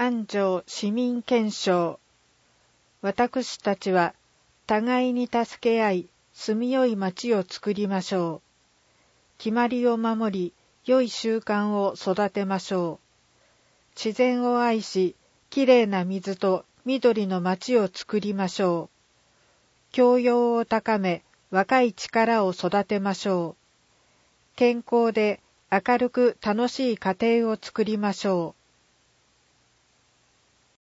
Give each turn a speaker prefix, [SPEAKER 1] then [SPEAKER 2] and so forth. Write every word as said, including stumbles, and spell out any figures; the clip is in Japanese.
[SPEAKER 1] 三条市民憲章。私たちは互いに助け合い、住みよい町を作りましょう。決まりを守り、良い習慣を育てましょう。自然を愛し、きれいな水と緑の町を作りましょう。教養を高め、若い力を育てましょう。健康で明るく楽しい家庭を作りましょう。